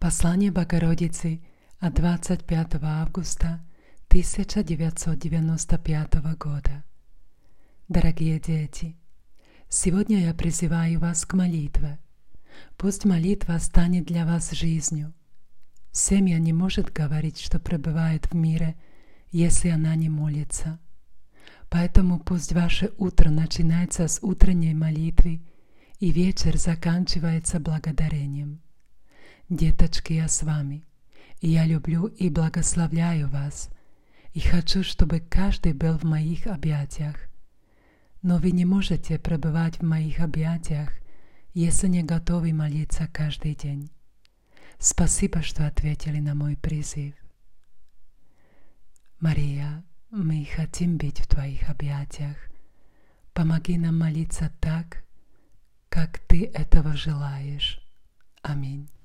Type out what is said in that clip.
Послание Богородицы от 25 августа 1995 года. Дорогие дети, сегодня я призываю вас к молитве. Пусть молитва станет для вас жизнью. Семья не может говорить, что пребывает в мире, если она не молится. Поэтому пусть ваше утро начинается с утренней молитвы и вечер заканчивается благодарением. Деточки, я с вами, и я люблю и благословляю вас, и хочу, чтобы каждый был в моих объятиях. Но вы не можете пребывать в моих объятиях, если не готовы молиться каждый день. Спасибо, что ответили на мой призыв. Мария, мы хотим быть в Твоих объятиях. Помоги нам молиться так, как Ты этого желаешь. Аминь.